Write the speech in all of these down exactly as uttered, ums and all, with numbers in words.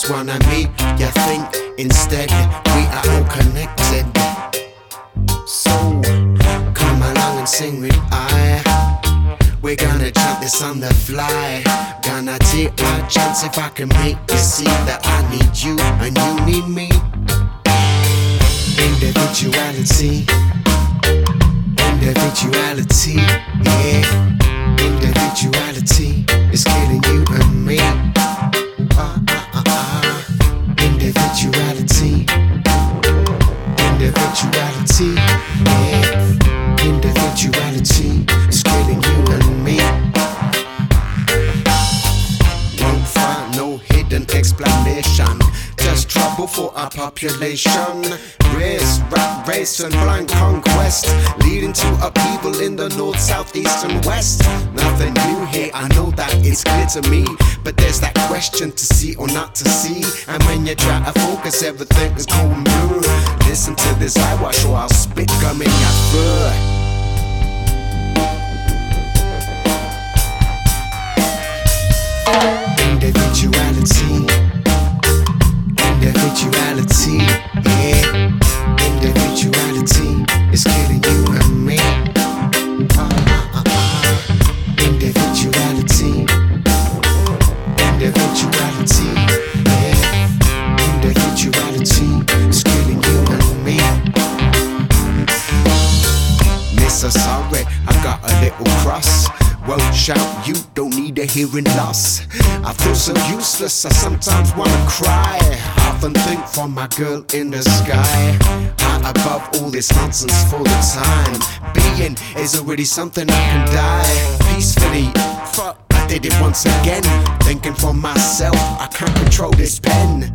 just wanna meet. You think instead we are all connected. So come along and sing with I. We're gonna jump this on the fly. Gonna take my chance if I can make you see that I need you and you need me. Individuality, individuality, yeah. Individuality is killing you and me. Uh, uh, uh, uh. Individuality, individuality, yeah. Individuality is killing you and me. Won't find no hidden explanation, just trouble for our population. Race, rat race and blind conquest, leading to upheaval in the north, south, east and west. Nothing new here, I know that it's clear to me, but there's that question to see or not to see. And when you try to focus, everything is going blue. Listen to this eyewash or I'll spit gum in your fur. Individuality, individuality, yeah. Individuality is killing you and me. Uh, uh, uh. Individuality, individuality, yeah. Individuality is killing you and me. Mister Sorry, I got a little cross. Won't shout, you don't need a hearing loss. I feel so useless, I sometimes wanna cry. I often think for my girl in the sky. High above all this nonsense for the time being is already something I can die peacefully. Fuck, I did it once again. Thinking for myself, I can't control this pen.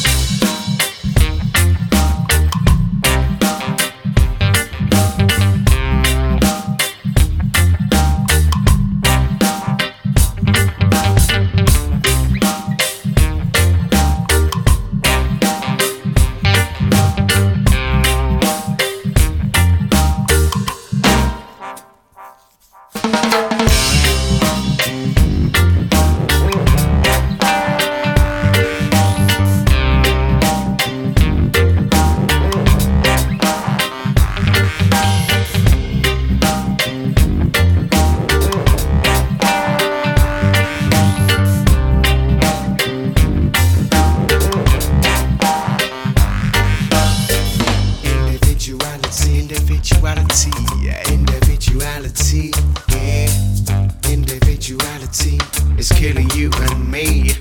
Individuality, yeah, individuality, yeah. Individuality is killing you and me.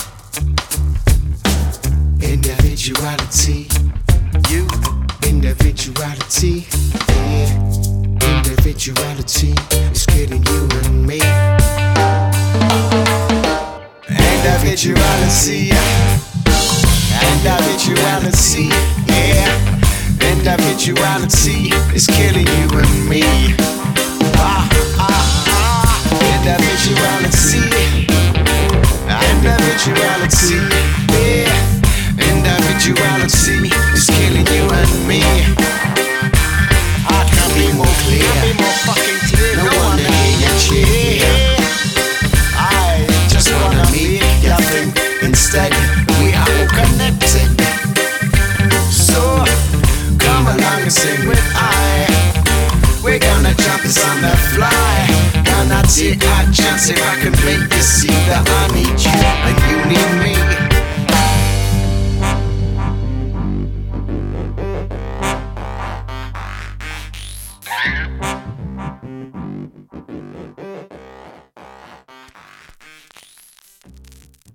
Individuality, you. Individuality, yeah. Individuality is killing you and me. Individuality, individuality, yeah. Individuality is killing you and me. Ah, ah, ah. Individuality, individuality, yeah. Individuality is killing you and me. I can't be more clear. Can't be more fucking clear. No, no one to hear you cheer. I just wanna meet you think instead we are all connected. So come along and sing with I. We're gonna jump this on the fly. Gonna take our chance if I can make you see that I need you and you need me.